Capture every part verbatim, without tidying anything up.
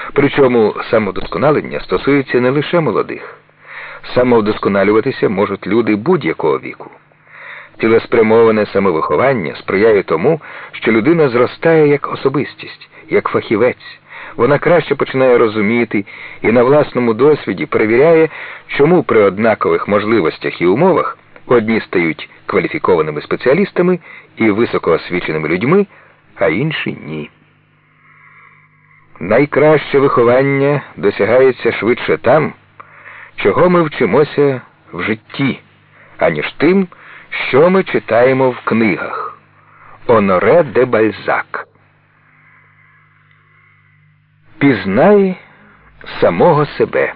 Причому самовдосконалення стосується не лише молодих. Самовдосконалюватися можуть люди будь-якого віку. Цілеспрямоване самовиховання сприяє тому, що людина зростає як особистість, як фахівець. Вона краще починає розуміти і на власному досвіді перевіряє, чому при однакових можливостях і умовах одні стають кваліфікованими спеціалістами і високоосвіченими людьми, а інші – ні. Найкраще виховання досягається швидше там, чого ми вчимося в житті, аніж тим, що ми читаємо в книгах. Оноре де Бальзак. Пізнай самого себе.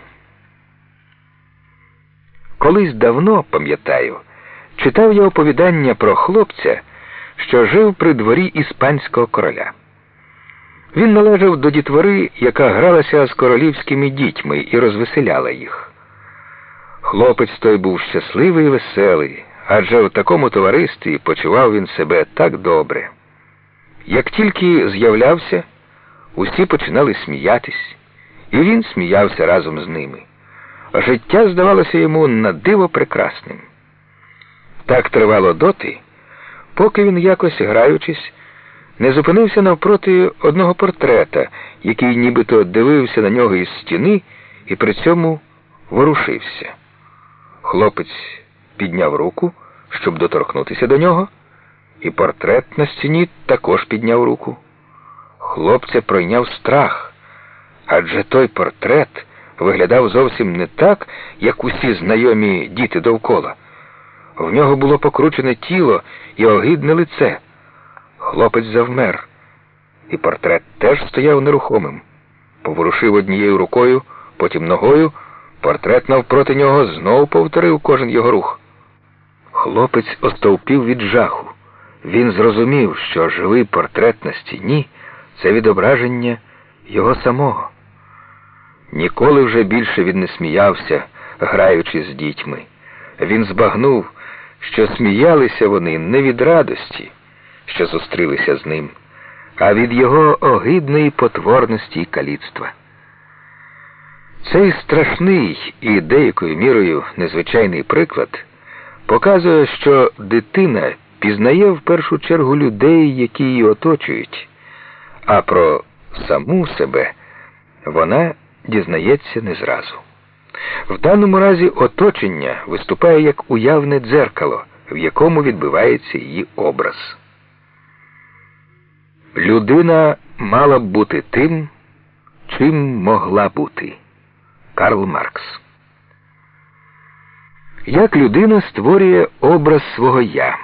Колись давно, пам'ятаю, читав я оповідання про хлопця, що жив при дворі іспанського короля. Він належав до дітвори, яка гралася з королівськими дітьми і розвеселяла їх. Хлопець той був щасливий і веселий, адже в такому товаристві почував він себе так добре. Як тільки з'являвся, усі починали сміятись, і він сміявся разом з ними. Життя здавалося йому на диво прекрасним. Так тривало доти, поки він якось, граючись, не зупинився навпроти одного портрета, який нібито дивився на нього із стіни і при цьому ворушився. Хлопець підняв руку, щоб доторкнутися до нього, і портрет на стіні також підняв руку. Хлопця пройняв страх, адже той портрет виглядав зовсім не так, як усі знайомі діти довкола. В нього було покручене тіло і огидне лице. Хлопець завмер, і портрет теж стояв нерухомим. Поворушив однією рукою, потім ногою, портрет навпроти нього знов повторив кожен його рух. Хлопець остовпів від жаху. Він зрозумів, що живий портрет на стіні – це відображення його самого. Ніколи вже більше він не сміявся, граючи з дітьми. Він збагнув, що сміялися вони не від радості, що зустрілися з ним, а від його огидної потворності і каліцтва. Цей страшний і деякою мірою незвичайний приклад показує, що дитина пізнає в першу чергу людей, які її оточують, а про саму себе вона дізнається не зразу. В даному разі оточення виступає як уявне дзеркало, в якому відбивається її образ. Людина мала б бути тим, чим могла бути. Карл Маркс. Як людина створює образ свого «я»?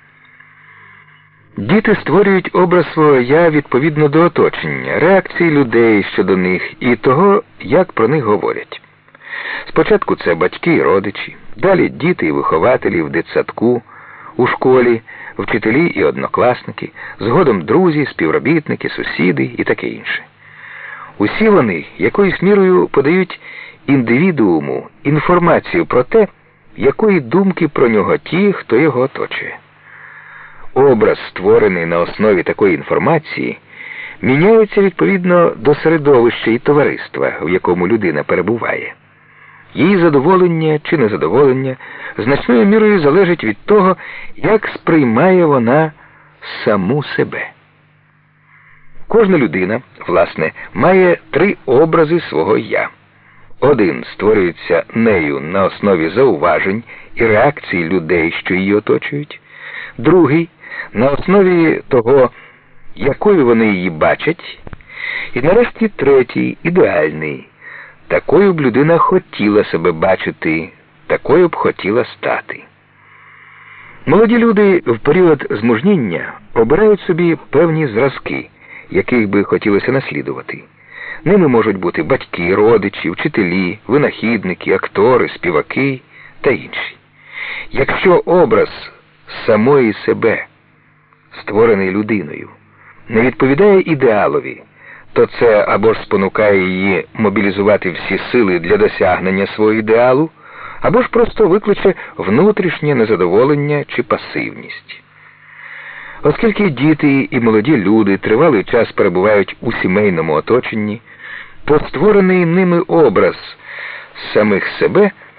Діти створюють образ свого «я» відповідно до оточення, реакції людей щодо них і того, як про них говорять. Спочатку це батьки і родичі, далі діти і вихователі в дитсадку, у школі, вчителі і однокласники, згодом друзі, співробітники, сусіди і таке інше. Усі вони якоюсь мірою подають індивідууму інформацію про те, якої думки про нього ті, хто його оточує. Образ, створений на основі такої інформації, міняється відповідно до середовища і товариства, в якому людина перебуває. Її задоволення чи незадоволення значною мірою залежить від того, як сприймає вона саму себе. Кожна людина, власне, має три образи свого «я». Один створюється нею на основі зауважень і реакцій людей, що її оточують. Другий – на основі того, якою вони її бачать. І нарешті третій, ідеальний. Такою б людина хотіла себе бачити, такою б хотіла стати. Молоді люди в період змужніння обирають собі певні зразки, яких би хотілося наслідувати. Ними можуть бути батьки, родичі, вчителі, винахідники, актори, співаки та інші. Якщо образ самої себе, створений людиною, не відповідає ідеалові, то це або ж спонукає її мобілізувати всі сили для досягнення свого ідеалу, або ж просто викличе внутрішнє незадоволення чи пасивність. Оскільки діти і молоді люди тривалий час перебувають у сімейному оточенні, по створений ними образ самих себе